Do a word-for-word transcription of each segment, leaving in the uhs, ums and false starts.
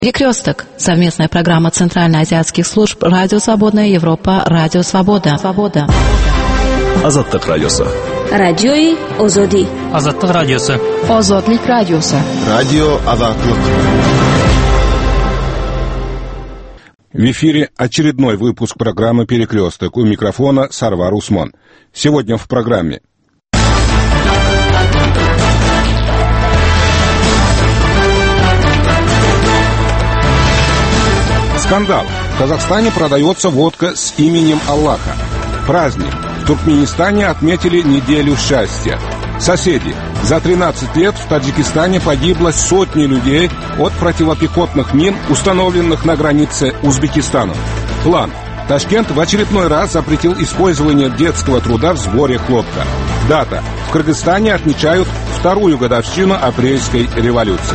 Перекресток. Совместная программа Центральноазиатских служб Радио Свободная Европа, Радио Свобода. Свобода. Азаттык радиосы. Радиои Озоди. Азаттык радиосы. Озодлик радиосы. Радио Азаттык. В эфире очередной выпуск программы «Перекресток». У микрофона Сарвар Усман. Сегодня в программе. Скандал. В Казахстане продается водка с именем Аллаха. Праздник. В Туркменистане отметили неделю счастья. Соседи. За тринадцать лет в Таджикистане погибло сотни людей от противопехотных мин, установленных на границе Узбекистана. План. Ташкент в очередной раз запретил использование детского труда в сборе хлопка. Дата. В Кыргызстане отмечают вторую годовщину апрельской революции.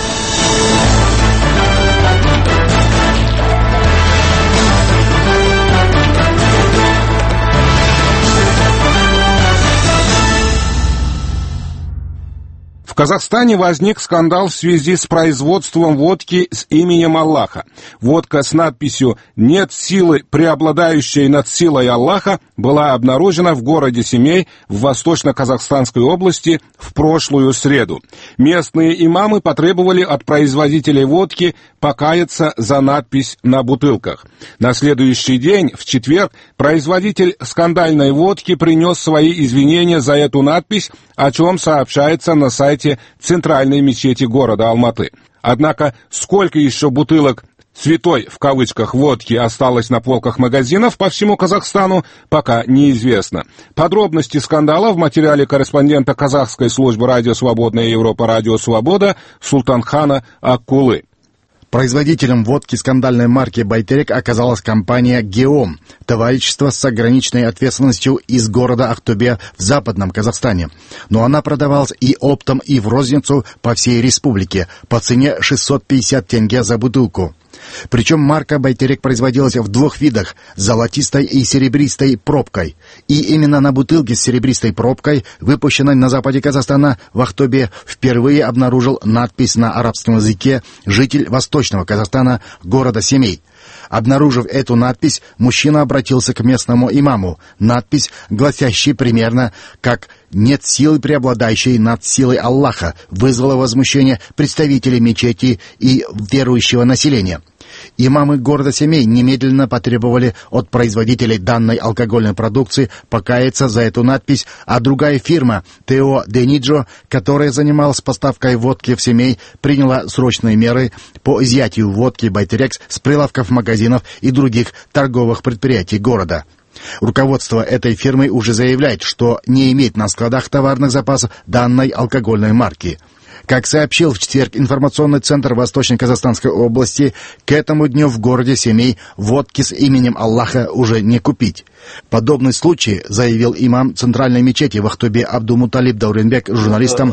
В Казахстане возник скандал в связи с производством водки с именем Аллаха. Водка с надписью «Нет силы, преобладающей над силой Аллаха» была обнаружена в городе Семей в Восточно-Казахстанской области в прошлую среду. Местные имамы потребовали от производителей водки покаяться за надпись на бутылках. На следующий день, в четверг, производитель скандальной водки принес свои извинения за эту надпись, о чем сообщается на сайте центральной мечети города Алматы. Однако, сколько еще бутылок «святой» в кавычках водки осталось на полках магазинов по всему Казахстану, пока неизвестно. Подробности скандала в материале корреспондента казахской службы «Радио Свободная Европа», «Радио Свобода» Султанхана Аккулы. Производителем водки скандальной марки «Байтерек» оказалась компания «Геом», товарищество с ограниченной ответственностью из города Актобе в Западном Казахстане. Но она продавалась и оптом, и в розницу по всей республике по цене шестьсот пятьдесят тенге за бутылку. Причем марка «Байтерек» производилась в двух видах – золотистой и серебристой пробкой. И именно на бутылке с серебристой пробкой, выпущенной на западе Казахстана в Актобе, впервые обнаружил надпись на арабском языке житель Восточного Казахстана города Семей. Обнаружив эту надпись, мужчина обратился к местному имаму. Надпись, гласящая примерно как «Нет силы, преобладающей над силой Аллаха», вызвала возмущение представителей мечети и верующего населения. Имамы города Семей немедленно потребовали от производителей данной алкогольной продукции покаяться за эту надпись, а другая фирма Тео Дениджо, которая занималась поставкой водки в Семей, приняла срочные меры по изъятию водки «Байтерекс» с прилавков магазинов и других торговых предприятий города. Руководство этой фирмы уже заявляет, что не имеет на складах товарных запасов данной алкогольной марки. Как сообщил в четверг информационный центр Восточно-Казахстанской области, к этому дню в городе Семей водки с именем Аллаха уже не купить. Подобный случай заявил имам центральной мечети в Актобе Абдумуталиб Дауренбек журналистам.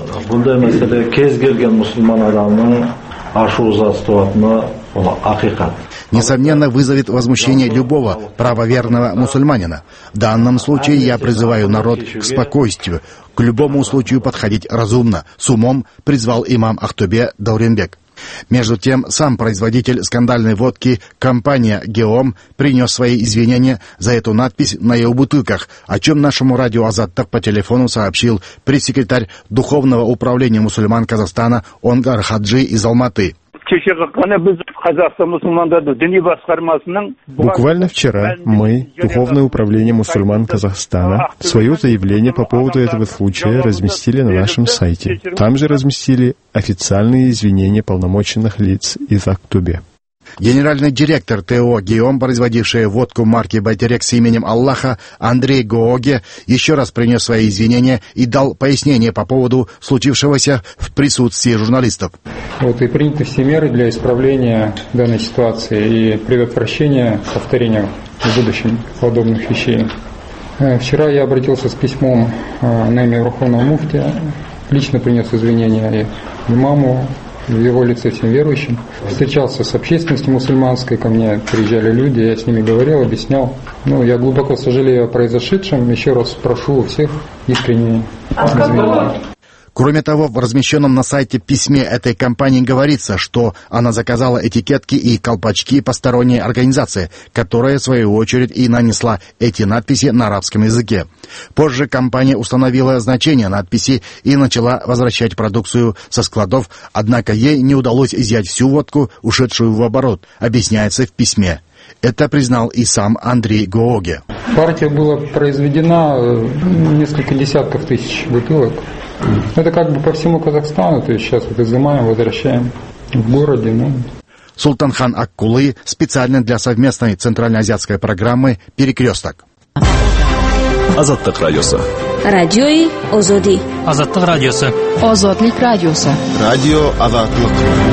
Несомненно, вызовет возмущение любого правоверного мусульманина. В данном случае я призываю народ к спокойствию, к любому случаю подходить разумно, с умом, призвал имам Актобе Дауренбек. Между тем, сам производитель скандальной водки, компания «Геом», принес свои извинения за эту надпись на ее бутылках, о чем нашему радио «Азаттык» по телефону сообщил пресс-секретарь Духовного управления мусульман Казахстана Онгар Хаджи из Алматы. Буквально вчера мы, Духовное управление мусульман Казахстана, свое заявление по поводу этого случая разместили на нашем сайте. Там же разместили официальные извинения полномоченных лиц из Актобе. Генеральный директор ТО «Геом», производившая водку марки «Байтерек» с именем Аллаха, Андрей Гооге, еще раз принес свои извинения и дал пояснение по поводу случившегося в присутствии журналистов. Вот и приняты все меры для исправления данной ситуации и предотвращения повторения в будущем подобных вещей. Вчера я обратился с письмом на имя Верховного муфтия, лично принес извинения и имаму, в его лице всем верующим. Встречался с общественностью мусульманской, ко мне приезжали люди, я с ними говорил, объяснял. Ну, я глубоко сожалею о произошедшем, еще раз прошу у всех искренне извинения. Кроме того, в размещенном на сайте письме этой компании говорится, что она заказала этикетки и колпачки посторонней организации, которая, в свою очередь, и нанесла эти надписи на арабском языке. Позже компания установила значение надписи и начала возвращать продукцию со складов, однако ей не удалось изъять всю водку, ушедшую в оборот, объясняется в письме. Это признал и сам Андрей Гооге. Партия была произведена несколько десятков тысяч бутылок. Это как бы по всему Казахстану, то есть сейчас вот изымаем, возвращаем в городе. Ну. Султанхан Аккулы специально для совместной центральноазиатской программы «Перекресток». Азаттык радиосы. Радиои Озоди. Азаттык радиосы. Озодлик радиосы. Радио Азаттык.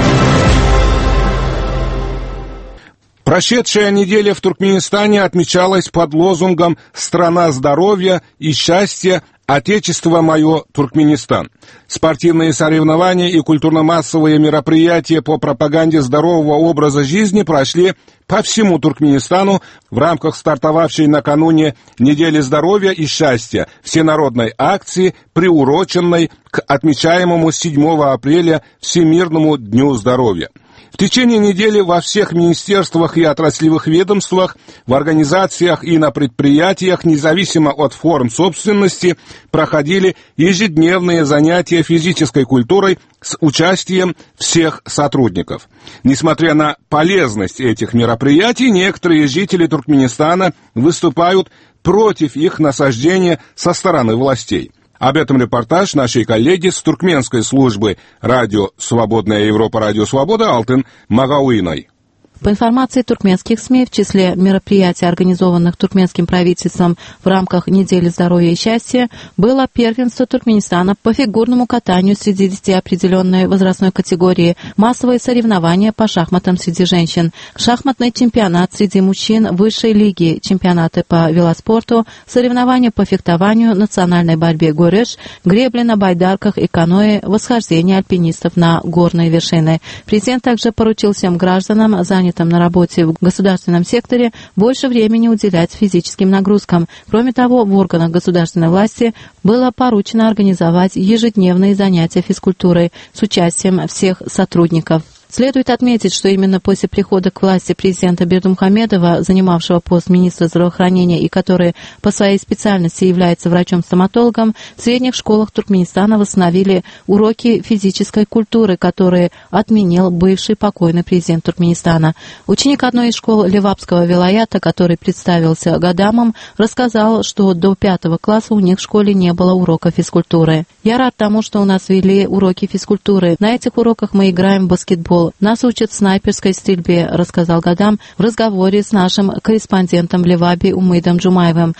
Прошедшая неделя в Туркменистане отмечалась под лозунгом «Страна здоровья и счастья. Отечество мое, Туркменистан». Спортивные соревнования и культурно-массовые мероприятия по пропаганде здорового образа жизни прошли по всему Туркменистану в рамках стартовавшей накануне недели здоровья и счастья всенародной акции, приуроченной к отмечаемому седьмого апреля Всемирному дню здоровья. В течение недели во всех министерствах и отраслевых ведомствах, в организациях и на предприятиях, независимо от форм собственности, проходили ежедневные занятия физической культурой с участием всех сотрудников. Несмотря на полезность этих мероприятий, некоторые жители Туркменистана выступают против их насаждения со стороны властей. Об этом репортаж нашей коллеги с туркменской службы радио «Свободная Европа», радио «Свобода» Алтын Магауиной. По информации туркменских СМИ, в числе мероприятий, организованных туркменским правительством в рамках недели здоровья и счастья, было первенство Туркменистана по фигурному катанию среди детей определенной возрастной категории, массовые соревнования по шахматам среди женщин, шахматный чемпионат среди мужчин высшей лиги, чемпионаты по велоспорту, соревнования по фехтованию, национальной борьбе гуреш, гребли на байдарках и каноэ, восхождение альпинистов на горные вершины. Президент также поручил всем гражданам, занятым на работе в государственном секторе, больше времени уделять физическим нагрузкам. Кроме того, в органах государственной власти было поручено организовать ежедневные занятия физкультурой с участием всех сотрудников. Следует отметить, что именно после прихода к власти президента Бердымухамедова, занимавшего пост министра здравоохранения и который по своей специальности является врачом-стоматологом, в средних школах Туркменистана восстановили уроки физической культуры, которые отменил бывший покойный президент Туркменистана. Ученик одной из школ Левапского вилаята, который представился Гадамом, рассказал, что до пятого класса у них в школе не было урока физкультуры. «Я рад тому, что у нас вели уроки физкультуры. На этих уроках мы играем в баскетбол. Нас учат снайперской стрельбе», — рассказал Гадам в разговоре с нашим корреспондентом в Левабе Умыдом Джумаевым.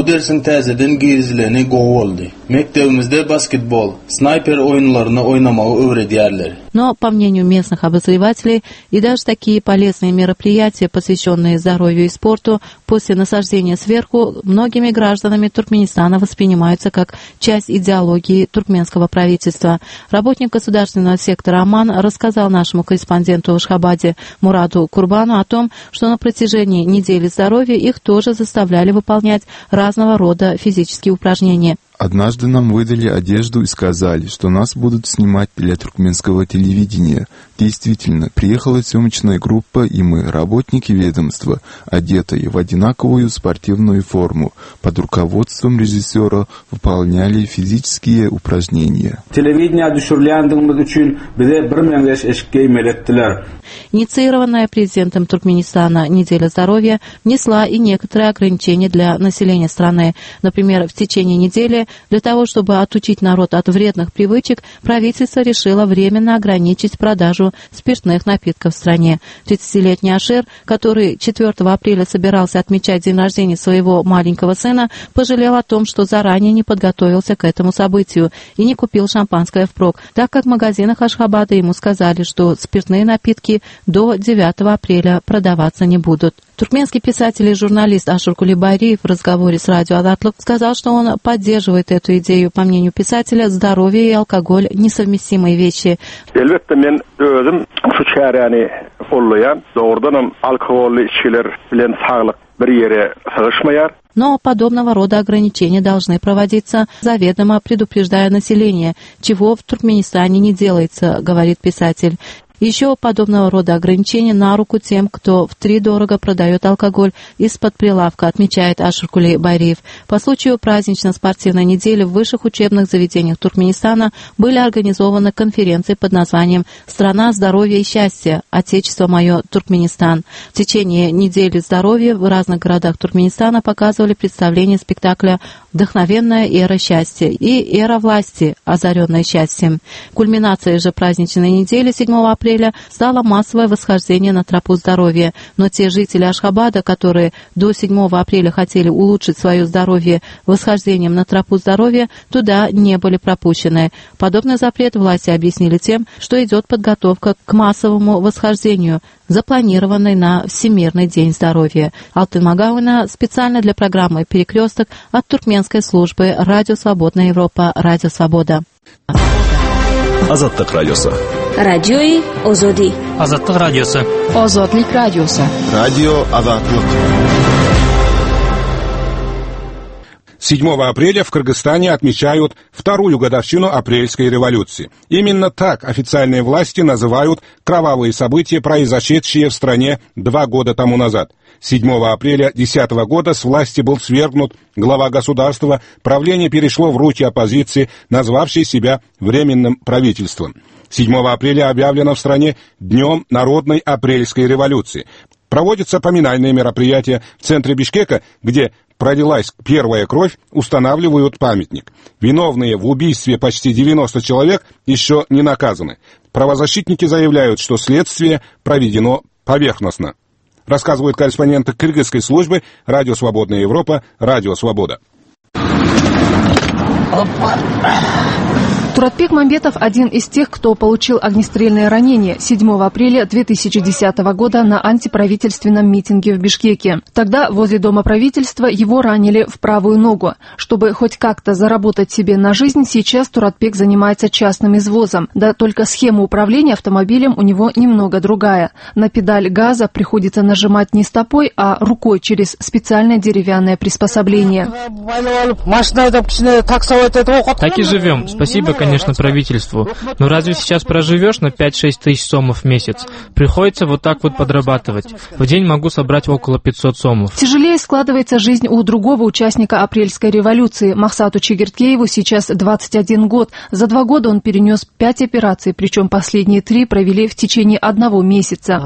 Но, по мнению местных обозревателей, и даже такие полезные мероприятия, посвященные здоровью и спорту, после насаждения сверху, многими гражданами Туркменистана воспринимаются как часть идеологии туркменского правительства. Работник государственного сектора Оман рассказал нашему корреспонденту в Ашхабаде Мураду Курбану о том, что на протяжении недели здоровья их тоже заставляли выполнять разного рода физические упражнения. Однажды нам выдали одежду и сказали, что нас будут снимать для туркменского телевидения. Действительно, приехала съемочная группа, и мы, работники ведомства, одетые в одинаковую спортивную форму, под руководством режиссера выполняли физические упражнения. Инициированная президентом Туркменистана неделя здоровья внесла и некоторые ограничения для населения страны. Например, в течение недели для того, чтобы отучить народ от вредных привычек, правительство решило временно ограничить продажу спиртных напитков в стране. тридцатилетний Ашер, который четвёртого апреля собирался отмечать день рождения своего маленького сына, пожалел о том, что заранее не подготовился к этому событию и не купил шампанское впрок, так как в магазинах Ашхабада ему сказали, что спиртные напитки до девятого апреля продаваться не будут. Туркменский писатель и журналист Ашур Кулибайриев в разговоре с радио Азаттык сказал, что он поддерживает эту идею. По мнению писателя, здоровье и алкоголь – несовместимые вещи. Но подобного рода ограничения должны проводиться заведомо предупреждая население, чего в Туркменистане не делается, говорит писатель. Еще подобного рода ограничения на руку тем, кто втридорого продает алкоголь из-под прилавка, отмечает Ашуркули Байриев. По случаю празднично-спортивной недели в высших учебных заведениях Туркменистана были организованы конференции под названием «Страна здоровья и счастья. Отечество мое, Туркменистан». В течение недели здоровья в разных городах Туркменистана показывали представление спектакля «Вдохновенная эра счастья» и «Эра власти, озаренная счастьем». Кульминацией же праздничной недели седьмого апреля стало массовое восхождение на тропу здоровья. Но те жители Ашхабада, которые до седьмого апреля хотели улучшить свое здоровье восхождением на тропу здоровья, туда не были пропущены. Подобный запрет власти объяснили тем, что идет подготовка к массовому восхождению, запланированной на Всемирный день здоровья. Алтын Магауина специально для программы «Перекресток» от туркменской службы «Радио Свободная Европа», «Радио Свобода». Азаттык радиосы. Радиои Озоди. Азаттык радиосы. Озодлик радиосы. Радио Азаттык. седьмого апреля в Кыргызстане отмечают вторую годовщину апрельской революции. Именно так официальные власти называют кровавые события, произошедшие в стране два года тому назад. седьмого апреля две тысячи десятого года с власти был свергнут глава государства, правление перешло в руки оппозиции, назвавшей себя Временным правительством. седьмого апреля объявлено в стране Днем народной апрельской революции. Проводятся поминальные мероприятия в центре Бишкека, где пролилась первая кровь, устанавливают памятник. Виновные в убийстве почти девяноста человек еще не наказаны. Правозащитники заявляют, что следствие проведено поверхностно. Рассказывают корреспонденты кыргызской службы «Радио Свободная Европа», «Радио Свобода». Туратбек Мамбетов – один из тех, кто получил огнестрельное ранение седьмого апреля две тысячи десятого года на антиправительственном митинге в Бишкеке. Тогда возле Дома правительства его ранили в правую ногу. Чтобы хоть как-то заработать себе на жизнь, сейчас Туратбек занимается частным извозом. Да только схема управления автомобилем у него немного другая. На педаль газа приходится нажимать не стопой, а рукой через специальное деревянное приспособление. Так и живем. Спасибо, конечно, правительству. Но разве сейчас проживешь на пять-шесть тысяч сомов в месяц? Приходится вот так вот подрабатывать. В день могу собрать около пятисот сомов. Тяжелее складывается жизнь у другого участника апрельской революции. Махсату Чигирткееву сейчас двадцать один год. За два года он перенес пять операций, причем последние три провели в течение одного месяца.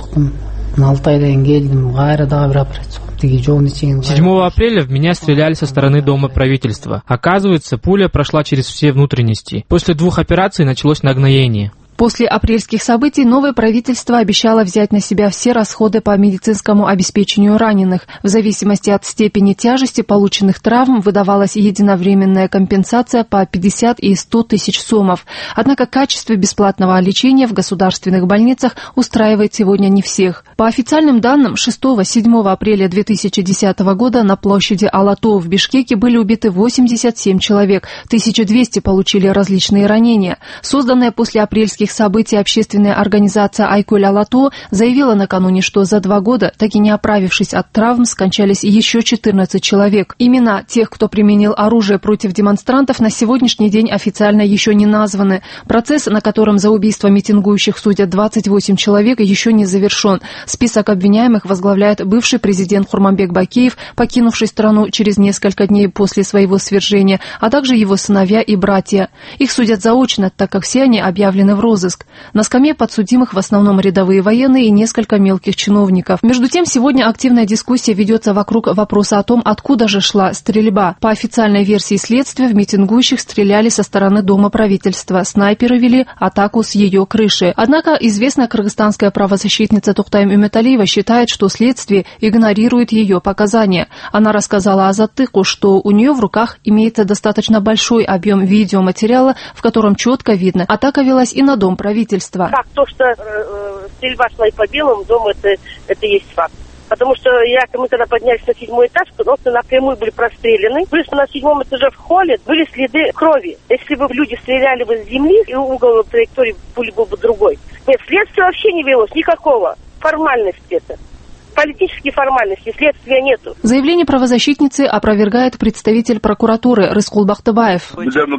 седьмого апреля в меня стреляли со стороны Дома правительства. Оказывается, пуля прошла через все внутренности. После двух операций началось нагноение. После апрельских событий новое правительство обещало взять на себя все расходы по медицинскому обеспечению раненых. В зависимости от степени тяжести полученных травм выдавалась единовременная компенсация по пятьдесят и сто тысяч сомов. Однако качество бесплатного лечения в государственных больницах устраивает сегодня не всех. По официальным данным, шестого-седьмого апреля две тысячи десятого года на площади Алато в Бишкеке были убиты восемьдесят семь человек, тысяча двести получили различные ранения. Созданная после апрельских событий общественная организация Айкуль Алато заявила накануне, что за два года, так и не оправившись от травм, скончались еще четырнадцать человек. Имена тех, кто применил оружие против демонстрантов, на сегодняшний день официально еще не названы. Процесс, на котором за убийство митингующих судят двадцать восемь человек, еще не завершен. Список обвиняемых возглавляет бывший президент Хурманбек Бакиев, покинувший страну через несколько дней после своего свержения, а также его сыновья и братья. Их судят заочно, так как все они объявлены в розыск. На скамье подсудимых в основном рядовые военные и несколько мелких чиновников. Между тем, сегодня активная дискуссия ведется вокруг вопроса о том, откуда же шла стрельба. По официальной версии следствия, в митингующих стреляли со стороны Дома правительства. Снайперы вели атаку с ее крыши. Однако известная кыргызстанская правозащитница Тохтайм Үмэталиева считает, что следствие игнорирует ее показания. Она рассказала Азаттыку, что у нее в руках имеется достаточно большой объем видеоматериала, в котором четко видно, атака велась и на Дом правительства. Факт, то, что э, стрельба шла и по Белому дому, это, это есть факт. Потому что я, мы когда поднялись на седьмой этаж, то напрямую были простреляны. Плюс на седьмом этаже в холле были следы крови. Если бы люди стреляли бы с земли, и угол траектории пули был бы другой. Нет, следствия вообще не велось, никакого. Формальность это. политические формальности, следствия нету. Заявление правозащитницы опровергает представитель прокуратуры Рыскул Бактыбаев.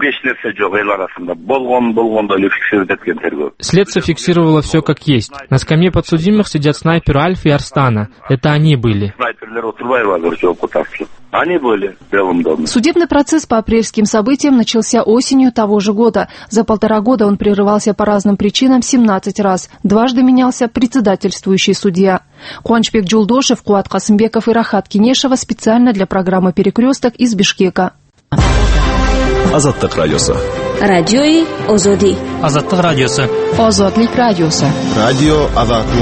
Следствие фиксировало все как есть. На скамье подсудимых сидят снайпер Альф и Арстана. Это они были. Они были в Белом доме. Судебный процесс по апрельским событиям начался осенью того же года. За полтора года он прерывался по разным причинам семнадцать раз. Дважды менялся председательствующий судья. Куанчбек Джулдошев, Куат Касымбеков и Рахат Кинешева специально для программы «Перекресток» из Бишкека. Азаттык радиосы. Радиои Озоди. Азаттык радиосы. Озодлик радиосы. Радио Азаттык.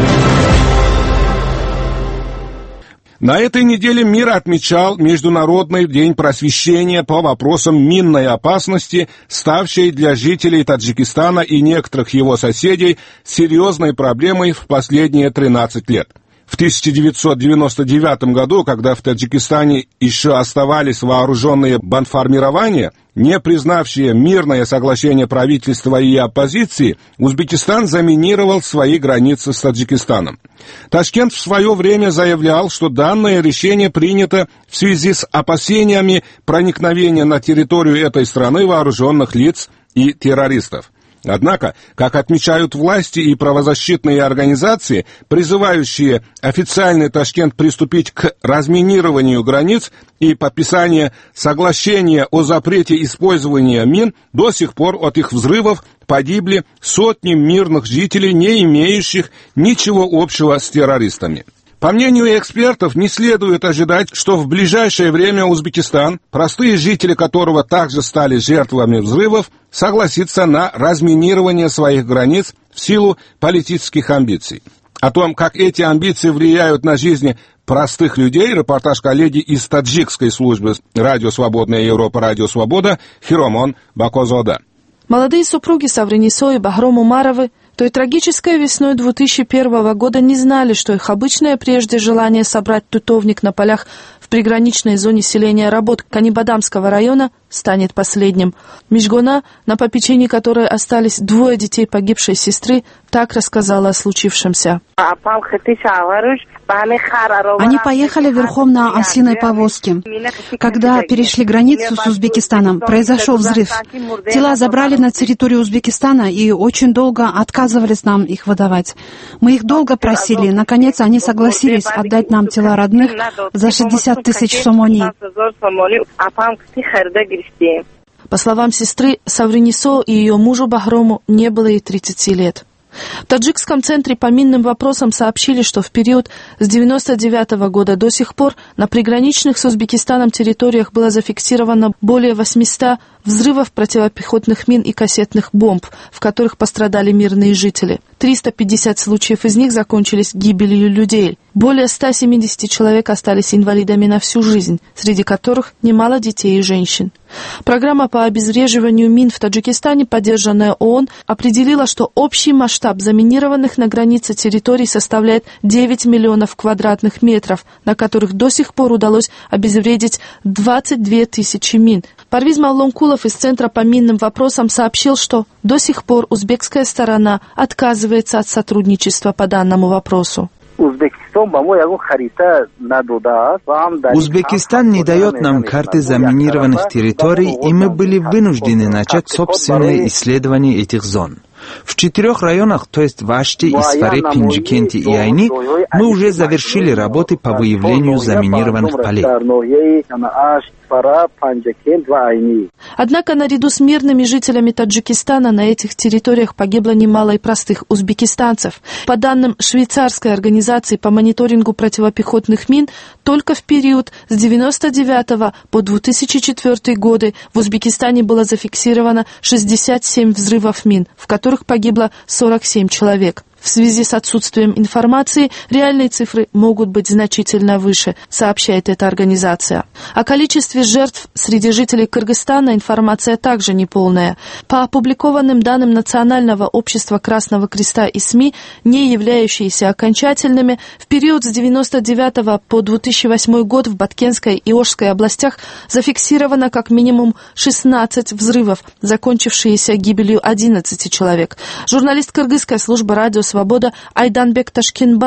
На этой неделе мир отмечал Международный день просвещения по вопросам минной опасности, ставшей для жителей Таджикистана и некоторых его соседей серьезной проблемой в последние тринадцать лет. В тысяча девятьсот девяносто девятом году, когда в Таджикистане еще оставались вооруженные бандформирования, не признавшие мирное соглашение правительства и оппозиции, Узбекистан заминировал свои границы с Таджикистаном. Ташкент в свое время заявлял, что данное решение принято в связи с опасениями проникновения на территорию этой страны вооруженных лиц и террористов. Однако, как отмечают власти и правозащитные организации, призывающие официальный Ташкент приступить к разминированию границ и подписанию соглашения о запрете использования мин, до сих пор от их взрывов погибли сотни мирных жителей, не имеющих ничего общего с террористами. По мнению экспертов, не следует ожидать, что в ближайшее время Узбекистан, простые жители которого также стали жертвами взрывов, согласится на разминирование своих границ в силу политических амбиций. О том, как эти амбиции влияют на жизни простых людей, репортаж коллеги из таджикской службы «Радио Свободная Европа», «Радио Свобода» Хиромон Бакозода. Молодые супруги Савринисо и Бахром Умаровы той трагической весной две тысячи первого года не знали, что их обычное прежде желание собрать тутовник на полях в приграничной зоне селения работ Канибадамского района станет последним. Мижгона, на попечении которой остались двое детей погибшей сестры, так рассказала о случившемся. Они поехали верхом на ослиной повозке. Когда перешли границу с Узбекистаном, произошел взрыв. Тела забрали на территорию Узбекистана и очень долго отказывались нам их выдавать. Мы их долго просили. Наконец они согласились отдать нам тела родных за шестьдесят тысяч сомони. По словам сестры, Савринисо и ее мужу Бахрому не было и тридцати лет. В таджикском центре по минным вопросам сообщили, что в период с девяносто девятого года до сих пор на приграничных с Узбекистаном территориях было зафиксировано более восьмисот взрывов противопехотных мин и кассетных бомб, в которых пострадали мирные жители. триста пятьдесят случаев из них закончились гибелью людей. Более ста семидесяти человек остались инвалидами на всю жизнь, среди которых немало детей и женщин. Программа по обезвреживанию мин в Таджикистане, поддержанная ООН, определила, что общий масштаб заминированных на границе территорий составляет девять миллионов квадратных метров, на которых до сих пор удалось обезвредить двадцать две тысячи мин. Парвиз Маллонкулов из Центра по минным вопросам сообщил, что до сих пор узбекская сторона отказывается от сотрудничества по данному вопросу. Узбекистан не дает нам карты заминированных территорий, и мы были вынуждены начать собственное исследование этих зон. В четырех районах, то есть в Аште, Исфаре, Пинджикенте и Айни, мы уже завершили работы по выявлению заминированных полей. Однако наряду с мирными жителями Таджикистана на этих территориях погибло немало и простых узбекистанцев. По данным швейцарской организации по мониторингу противопехотных мин, только в период с девяносто девятого по две тысячи четвёртый годы в Узбекистане было зафиксировано шестьдесят семь взрывов мин, в которых погибло сорок семь человек. В связи с отсутствием информации реальные цифры могут быть значительно выше, сообщает эта организация. О количестве жертв среди жителей Кыргызстана информация также неполная. По опубликованным данным Национального общества Красного Креста и СМИ, не являющиеся окончательными, в период с девяносто девятого по две тысячи восьмой год в Баткенской и Ошской областях зафиксировано как минимум шестнадцать взрывов, закончившиеся гибелью одиннадцати человек. Журналист кыргызской службы «Радио Свобода» Айданбек Ташкенбаев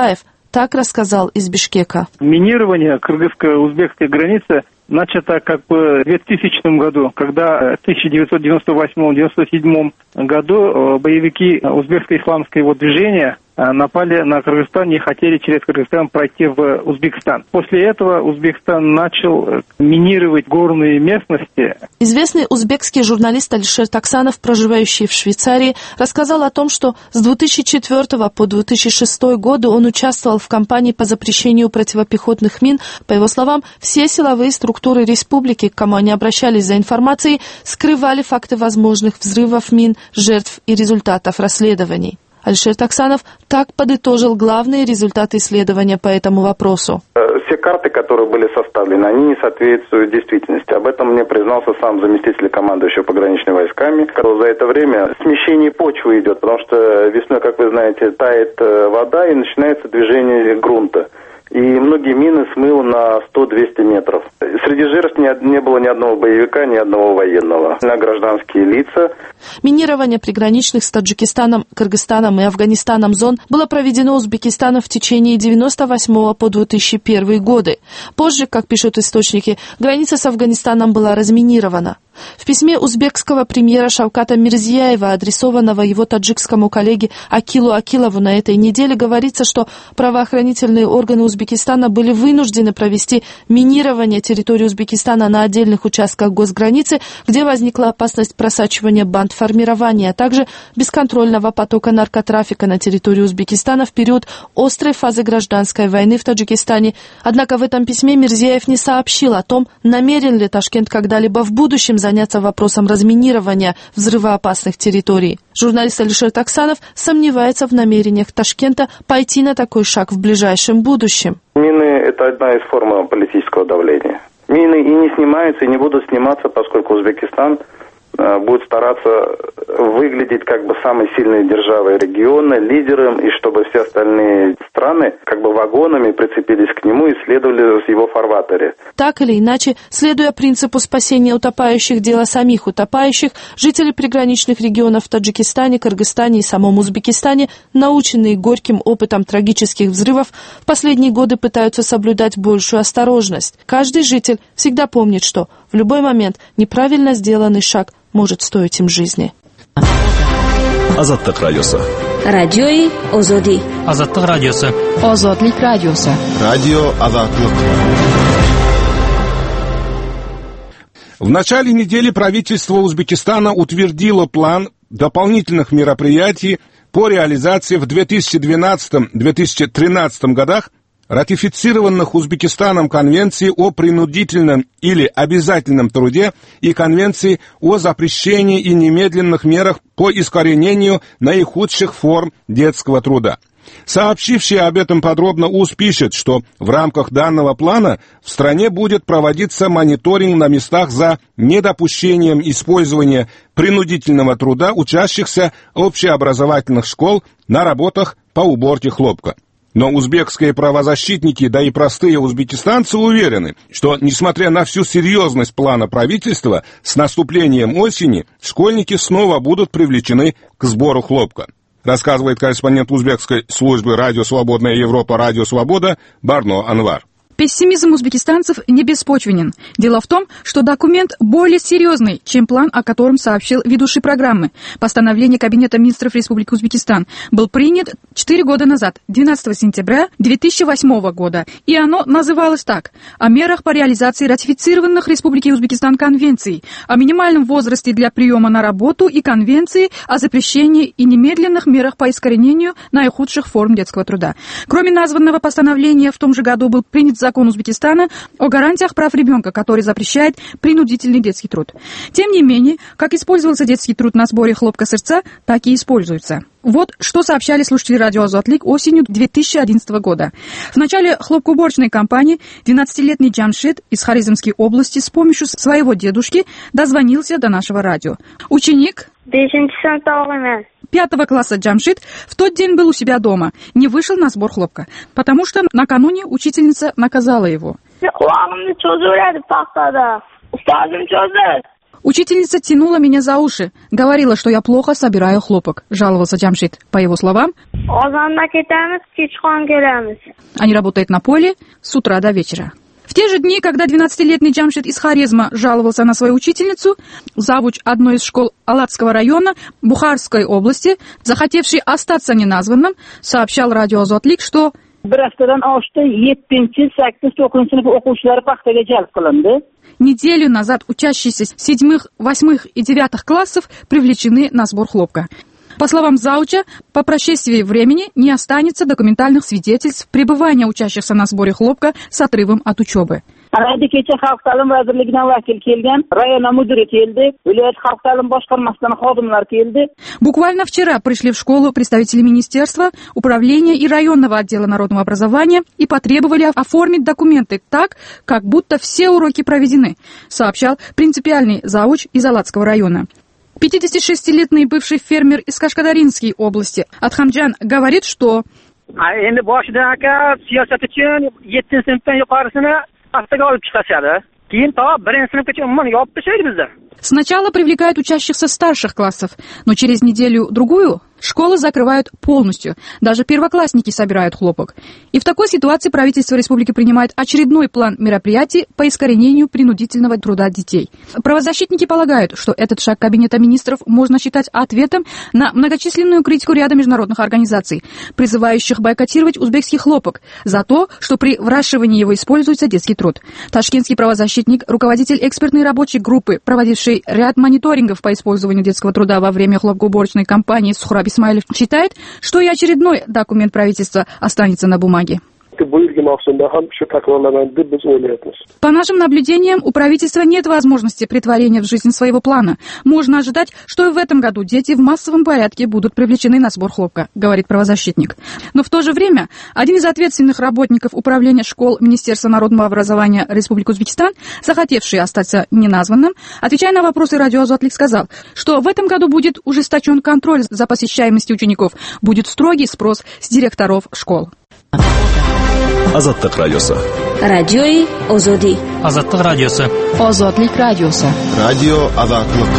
так рассказал из Бишкека. Минирование кыргызско-узбекской границы начато как бы в двухтысячном году, когда в тысяча девятьсот девяносто восьмом — девяносто седьмом году боевики узбекско-исламского движения напали на Кыргызстан и хотели через Кыргызстан пройти в Узбекистан. После этого Узбекистан начал минировать горные местности. Известный узбекский журналист Алишер Таксанов, проживающий в Швейцарии, рассказал о том, что с две тысячи четвёртого по две тысячи шестой годы он участвовал в кампании по запрещению противопехотных мин. По его словам, все силовые структуры республики, к кому они обращались за информацией, скрывали факты возможных взрывов мин, жертв и результатов расследований. Алишер Таксанов так подытожил главные результаты исследования по этому вопросу. Все карты, которые были составлены, они не соответствуют действительности. Об этом мне признался сам заместитель командующего пограничными войсками. За это время смещение почвы идет, потому что весной, как вы знаете, тает вода и начинается движение грунта. И многие мины смыло на сто-двести метров. Среди жертв не, не было ни одного боевика, ни одного военного. На гражданские лица. Минирование приграничных с Таджикистаном, Кыргызстаном и Афганистаном зон было проведено Узбекистаном в течение девяносто восьмого по две тысячи первый годы. Позже, как пишут источники, граница с Афганистаном была разминирована. В письме узбекского премьера Шавката Мирзияева, адресованного его таджикскому коллеге Акилу Акилову на этой неделе, говорится, что правоохранительные органы Узбекистана были вынуждены провести минирование территории Узбекистана на отдельных участках госграницы, где возникла опасность просачивания бандформирования, а также бесконтрольного потока наркотрафика на территории Узбекистана в период острой фазы гражданской войны в Таджикистане. Однако в этом письме Мирзияев не сообщил о том, намерен ли Ташкент когда-либо в будущем заняться вопросом разминирования взрывоопасных территорий. Журналист Алишер Таксанов сомневается в намерениях Ташкента пойти на такой шаг в ближайшем будущем. Мины – это одна из форм политического давления. Мины и не снимаются, и не будут сниматься, поскольку Узбекистан будет стараться выглядеть как бы самой сильной державой региона, лидером, и чтобы все остальные страны как бы вагонами прицепились к нему и следовали в его фарватере. Так или иначе, следуя принципу спасения утопающих, дело самих утопающих, жители приграничных регионов в Таджикистане, Кыргызстане и самом Узбекистане, наученные горьким опытом трагических взрывов, в последние годы пытаются соблюдать большую осторожность. Каждый житель всегда помнит, что в любой момент неправильно сделанный шаг может стоить им жизни. Азаттык радиосы. Радиои Озоди. Азаттык радиосы. Озодлик радиосы. Радио Азаттык. В начале недели правительство Узбекистана утвердило план дополнительных мероприятий по реализации в две тысячи двенадцатом — две тысячи тринадцатом годах ратифицированных Узбекистаном Конвенций о принудительном или обязательном труде и Конвенций о запрещении и немедленных мерах по искоренению наихудших форм детского труда. Сообщивший об этом подробно УЗ пишет, что в рамках данного плана в стране будет проводиться мониторинг на местах за недопущением использования принудительного труда учащихся общеобразовательных школ на работах по уборке хлопка. Но узбекские правозащитники, да и простые узбекистанцы уверены, что, несмотря на всю серьезность плана правительства, с наступлением осени школьники снова будут привлечены к сбору хлопка. Рассказывает корреспондент узбекской службы «Радио Свободная Европа» «Радио Свобода» Барно Анвар. Пессимизм узбекистанцев не беспочвенен. Дело в том, что документ более серьезный, чем план, о котором сообщил ведущий программы. Постановление Кабинета министров Республики Узбекистан был принят четыре года назад, двенадцатого сентября две тысячи восьмого года. И оно называлось так: «О мерах по реализации ратифицированных Республикой Узбекистан конвенций, о минимальном возрасте для приема на работу и конвенции о запрещении и немедленных мерах по искоренению наихудших форм детского труда». Кроме названного постановления, в том же году был принят закон Узбекистана о гарантиях прав ребенка, который запрещает принудительный детский труд. Тем не менее, как использовался детский труд на сборе хлопка сырца, так и используется. Вот что сообщали слушатели радио «Азотлик» осенью две тысячи одиннадцатого года. В начале хлопкоуборочной кампании двенадцатилетний Джамшид из Хорезмской области с помощью своего дедушки дозвонился до нашего радио. Ученик пятого класса Джамшид в тот день был у себя дома, не вышел на сбор хлопка, потому что накануне учительница наказала его. Учительница тянула меня за уши, говорила, что я плохо собираю хлопок, жаловался Джамшид. По его словам, они работают на поле с утра до вечера. В те же дни, когда двенадцатилетний Джамшид из Хорезма жаловался на свою учительницу, завуч одной из школ Алатского района Бухарской области, захотевший остаться неназванным, сообщал радио «Азотлик», что неделю назад учащиеся седьмых, восьмых и девятых классов привлечены на сбор хлопка. По словам зауча, по прошествии времени не останется документальных свидетельств пребывания учащихся на сборе хлопка с отрывом от учебы. Буквально вчера пришли в школу представители министерства, управления и районного отдела народного образования и потребовали оформить документы так, как будто все уроки проведены, сообщал принципиальный зауч из Алатского района. пятидесятишестилетний бывший фермер из Кашкадаринской области Атхамджан говорит, что сначала привлекают учащихся старших классов, но через неделю-другую школы закрывают полностью. Даже первоклассники собирают хлопок. И в такой ситуации правительство республики принимает очередной план мероприятий по искоренению принудительного труда детей. Правозащитники полагают, что этот шаг Кабинета министров можно считать ответом на многочисленную критику ряда международных организаций, призывающих бойкотировать узбекский хлопок за то, что при выращивании его используется детский труд. Ташкентский правозащитник, руководитель экспертной рабочей группы, проводивший ряд мониторингов по использованию детского труда во время хлопкоуборочной кампании Сухраб Исмаилов, считает, что и очередной документ правительства останется на бумаге. По нашим наблюдениям, у правительства нет возможности претворения в жизнь своего плана. Можно ожидать, что и в этом году дети в массовом порядке будут привлечены на сбор хлопка, говорит правозащитник. Но в то же время один из ответственных работников управления школ Министерства народного образования Республики Узбекистан, захотевший остаться неназванным, отвечая на вопросы радио «Азотлик», сказал, что в этом году будет ужесточен контроль за посещаемостью учеников, будет строгий спрос с директоров школ. Азаттык радиосы. Радиои Озоди. Азаттык радиосы. Азотлик радиосы. Радио Азаттык.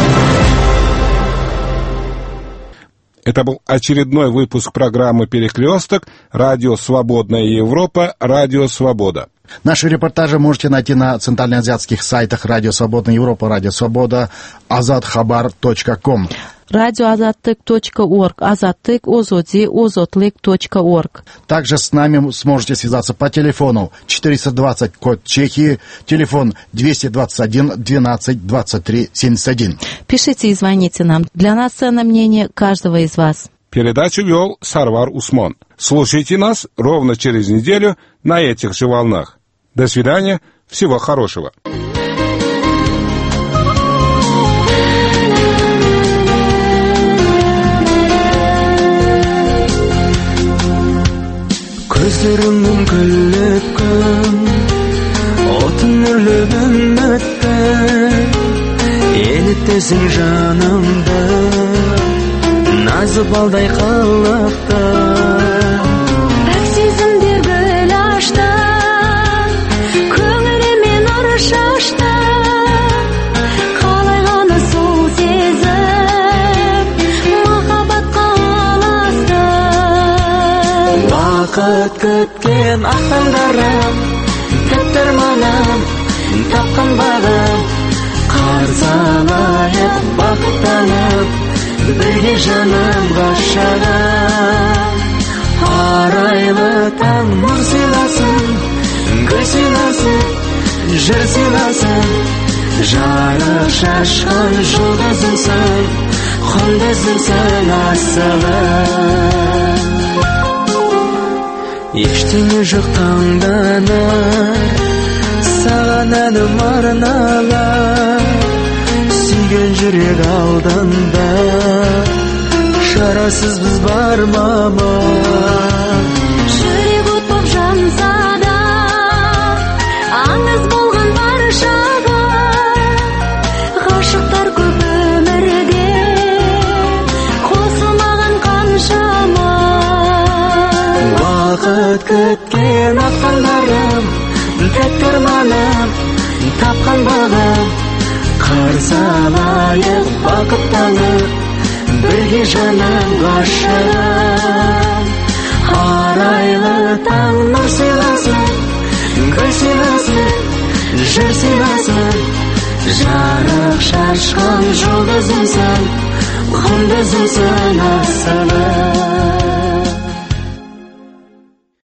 Это был очередной выпуск программы «Перекресток», радио «Свободная Европа», радио «Свобода». Наши репортажи можете найти на центральноазиатских сайтах «Радио Свободная Европа», «Радио Свобода», азатхабар точка ком. радио азаттык точка орг, азаттык озоди, озотлик точка орг. Также с нами сможете связаться по телефону четыреста двадцать, код Чехии, телефон двести двадцать один двенадцать двадцать три семьдесят один. Пишите и звоните нам. Для нас ценно мнение каждого из вас. Передачу вел Сарвар Усман. Слушайте нас ровно через неделю на этих же волнах. До свидания, всего хорошего. Gözlerimden güllep gün Otun nürlüğün ötte Elittesin janımda Nazı balday kalıpta Bak сезімдер гүл ашты Көңілімен ұрыш ашты Қалай ғана сол сезім Махаббатқа аласты Вақыт күткен ақ таңдарым Тәттірманым тапқан бағым Қарсалайық бақыттанып Бірге жаным ғашағым Арайлы таң нұр сыйласын Гүл сыйласын, жыр сыйласын Жарық шашқан жұлдызымсың Құндызымсың асылым Ештеңе жоқ таңданар Саған әнім арналар Сүйген жүрек алдында Шарасыз біз бар мама Жүрек от боп жанса да Аңыз болған бар шағы Ғашықтар көп өмірде Қосылмаған қаншама Вақыт күткен ақ таңдарым Тәтті арманым тапқан бағым қарсы алайық бақыттанып, бірге жаным ғашығым. Арайлы таң нұр сыйласын, гүл сыйласын, жыр сыйласын, жарық шашқан жұлдызымсың, құндызымсың асылым.